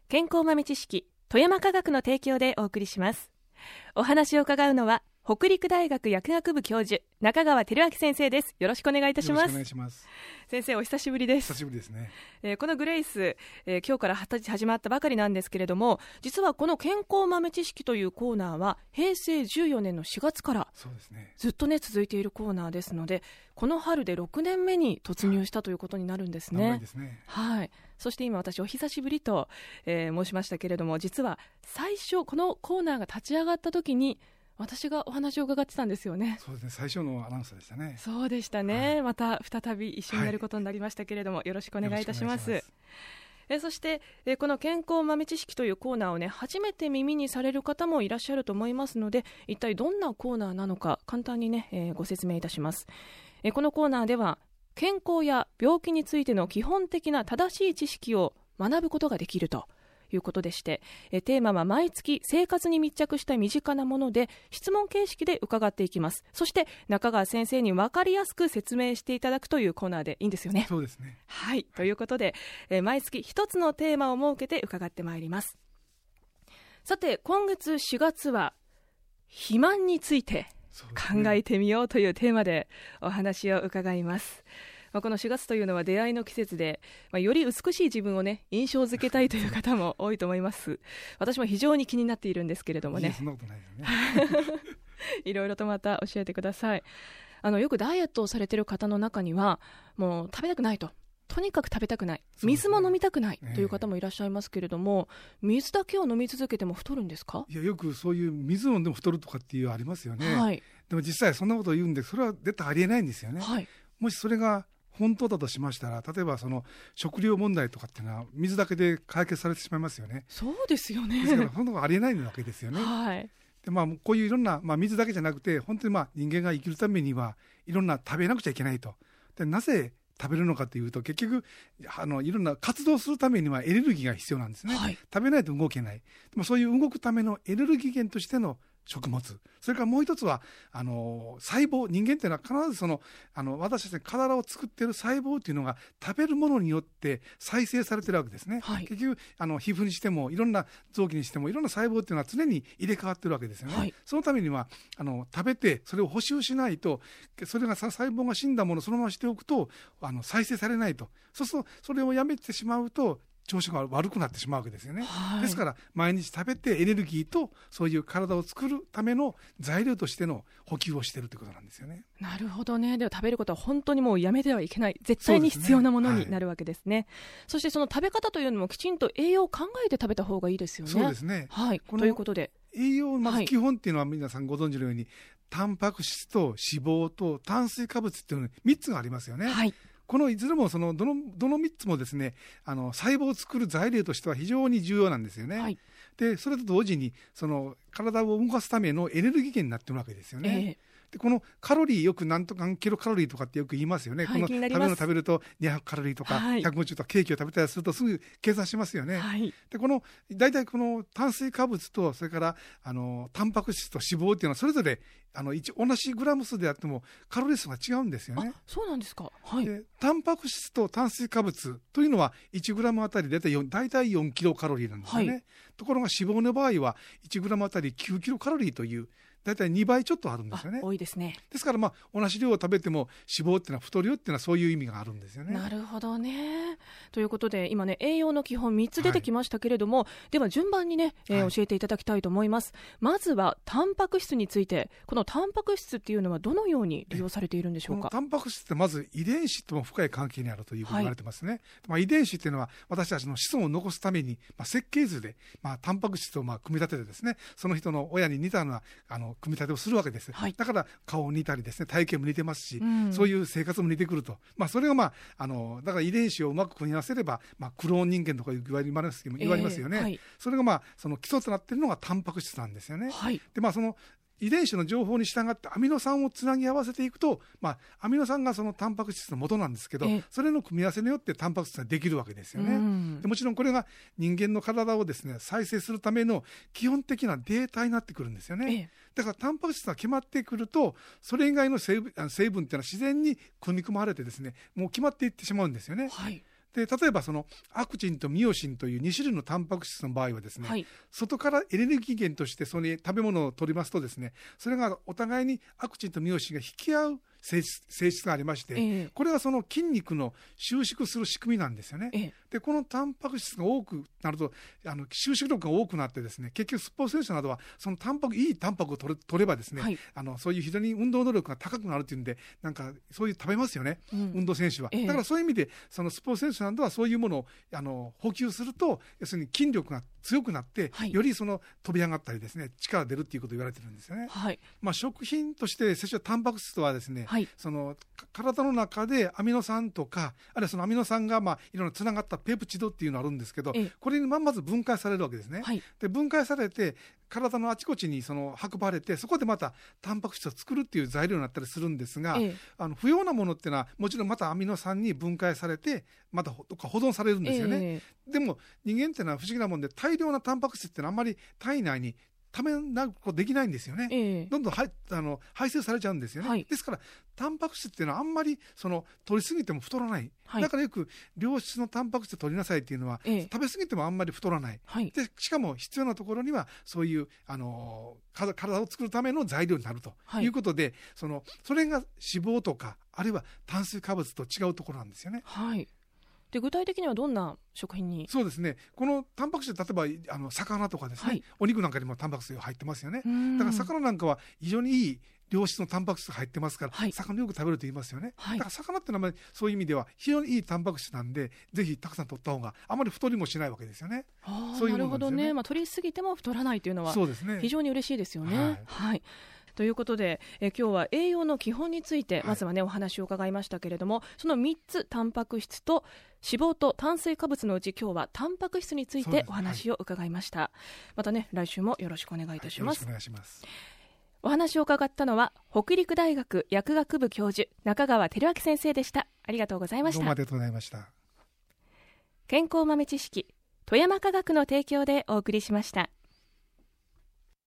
健康豆知識、富山科学の提供でお送りします。お話を伺うのは北陸大学薬学部教授、中川照明先生です。よろしくお願いいたします。 よろしくお願いします。 先生、お久しぶりです。 久しぶりですね。 このグレイス、今日から始まったばかりなんですけれども、実はこの健康豆知識というコーナーは平成14年の4月からずっとね続いているコーナーですので、この春で6年目に突入したということになるんですね。 長いですね。 はい。そして今私お久しぶりと、申しましたけれども、実は最初このコーナーが立ち上がった時に私がお話を伺ってたんですよね。 そうですね、最初のアナウンサーでしたね。 そうでしたね、はい、また再び一緒になることになりましたけれども、よろしくお願いいたします。そして、この健康豆知識というコーナーをね、初めて耳にされる方もいらっしゃると思いますので、一体どんなコーナーなのか簡単にね、ご説明いたします。このコーナーでは健康や病気についての基本的な正しい知識を学ぶことができるということでして、テーマは毎月生活に密着した身近なもので質問形式で伺っていきます。そして中川先生に分かりやすく説明していただくというコーナーでいいんですよね。 そうですね。 はい、ということで、毎月一つのテーマを設けて伺ってまいります。さて、今月4月は肥満について考えてみようというテーマでお話を伺います。この4月というのは出会いの季節で、より美しい自分をね、印象づけたいという方も多いと思います。私も非常に気になっているんですけれどもね。 そんなことないですよね。 いろいろとまた教えてください。よくダイエットをされている方の中には、もう食べたくないと。とにかく食べたくない、水も飲みたくないという方もいらっしゃいますけれども、水だけを飲み続けても太るんですか？ いや、よくそういう水を飲んでも太るとかっていうありますよね。 はい、 でも実際そんなことを言うんで、それは絶対ありえないんですよね。 はい、 もしそれが本当だとしましたら、例えばその食料問題とかっていうのは水だけで解決されてしまいますよね。 そうですよね。 ですからそんなことありえないわけですよね。 はい、 でこういういろんな、水だけじゃなくて、本当に人間が生きるためにはいろんな食べなくちゃいけないと。でなぜ食べるのかというと、結局いろんな活動するためにはエネルギーが必要なんですね。はい、食べないと動けない。でもそういう動くためのエネルギー源としての食物、それからもう一つは細胞、人間っていうのは必ず私たちの体を作っている細胞っていうのが食べるものによって再生されているわけですね。はい、結局皮膚にしてもいろんな臓器にしてもいろんな細胞っていうのは常に入れ替わってるわけですよね。はい、そのためには食べてそれを補修しないと、それが細胞が死んだものをそのまましておくと再生されないと。そうするとそれをやめてしまうと調子が悪くなってしまうわけですよね。はい、ですから毎日食べてエネルギーとそういう体を作るための材料としての補給をしているということなんですよね。 なるほどね。では食べることは本当にもうやめてはいけない、絶対に必要なものになるわけですね。そしてその食べ方というのもきちんと栄養を考えて食べた方がいいですよね。 そうですね。 はい、ということで栄養まず基本っていうのは皆さんご存知のように、タンパク質と脂肪と炭水化物っていうのに3つがありますよね。はい、このいずれもどの3つもですね、細胞を作る材料としては非常に重要なんですよね。はい、でそれと同時に体を動かすためのエネルギー源になっているわけですよね。でこのカロリー、よく何キロカロリーとかってよく言いますよね。はい、この食べ物食べると200カロリーとか、はい、150とかケーキを食べたりするとすぐ計算しますよね。はい、で大体この炭水化物とそれからタンパク質と脂肪っていうのはそれぞれ同じグラム数であってもカロリー数が違うんですよね。 そうなんですか。はい、 でタンパク質と炭水化物というのは1グラムあたり大体4キロカロリーなんですよね。はい、ところが脂肪の場合は1グラムあたり9キロカロリーというだいたい2倍ちょっとあるんですよね。 多いですね。 ですから同じ量を食べても脂肪っていうのは太るよっていうのはそういう意味があるんですよね。 なるほどね。ということで今ね、栄養の基本3つ出てきましたけれども、はい、では順番にね、教えていただきたいと思います。まずはタンパク質について、このタンパク質っていうのはどのように利用されているんでしょうか。 このタンパク質ってまず遺伝子とも深い関係にあるというふうに言われてますね。はい、遺伝子っていうのは私たちの子孫を残すために、設計図で、タンパク質を組み立ててですね、その人の親に似たような組み立てをするわけです。はい、だから顔を似たりですね、体型も似てますし、そういう生活も似てくると。それがだから遺伝子をうまく組み合わせれば、クローン人間とか言われますよね。はい、それがその基礎となっているのがタンパク質なんですよね。はい、でその遺伝子の情報に従ってアミノ酸をつなぎ合わせていくと、アミノ酸がそのタンパク質の元なんですけど、それの組み合わせによってタンパク質ができるわけですよね。でもちろんこれが人間の体をですね再生するための基本的なデータになってくるんですよね。だからタンパク質が決まってくると、それ以外の成分っていうのは自然に組み込まれてですね、もう決まっていってしまうんですよね。はい、 で例えばそのアクチンとミオシンという2種類のタンパク質の場合はですね、 はい、 外からエネルギー源としてその食べ物を取りますとですね、それがお互いにアクチンとミオシンが引き合う性質がありまして、これはその筋肉の収縮する仕組みなんですよね。でこのタンパク質が多くなると収縮力が多くなってですね、結局スポーツ選手などはそのいいタンパクを取ればですね、はい、そういう非常に運動能力が高くなるというんで、なんかそういう食べますよね、運動選手は。だからそういう意味でそのスポーツ選手などはそういうものを補給すると、要するに筋力が強くなって、はい、よりその飛び上がったりですね、力が出るっていうことを言われてるんですよね。はい、食品として摂取したタンパク質とはですね、はい、その体の中でアミノ酸とか、あるいはそのアミノ酸がいろんなつながったペプチドっていうのがあるんですけど、これにまず分解されるわけですね。はい、で分解されて体のあちこちにその運ばれて、そこでまたタンパク質を作るっていう材料になったりするんですが、不要なものっていうのはもちろんまたアミノ酸に分解されてまた保存されるんですよね。でも人間っていうのは不思議なもんで、大量なタンパク質っていうのはあんまり体内にためなくことできないんですよね。どんどん排出されちゃうんですよね。はい、ですからタンパク質っていうのはあんまり取りすぎても太らない。はい、だからよく良質のタンパク質を取りなさいっていうのは、食べ過ぎてもあんまり太らない。はい、でしかも必要なところにはそういう体を作るための材料になるということで、それが脂肪とかあるいは炭水化物と違うところなんですよね。 はい、で具体的にはどんな食品に？ そうですね、このタンパク質、例えば魚とかですね、はい、お肉なんかにもタンパク質が入ってますよね。だから魚なんかは非常にいい良質のタンパク質が入ってますから、はい、魚よく食べると言いますよね。はい、だから魚ってのはそういう意味では非常にいいタンパク質なんで、ぜひたくさん取った方があまり太りもしないわけですよね。 そういうものなんですよね。なるほどね。取りすぎても太らないというのは非常に嬉しいですよね。はいはい、ということで、今日は栄養の基本についてまずはね、お話を伺いましたけれども、その3つ、タンパク質と脂肪と炭水化物のうち今日はタンパク質についてお話を伺いました。はい、またね、来週もよろしくお願いいたします。 よろしくお願いします。 お話を伺ったのは北陸大学薬学部教授中川照明先生でした。ありがとうございました。 どうもありがとうございました。 健康豆知識、富山科学の提供でお送りしました。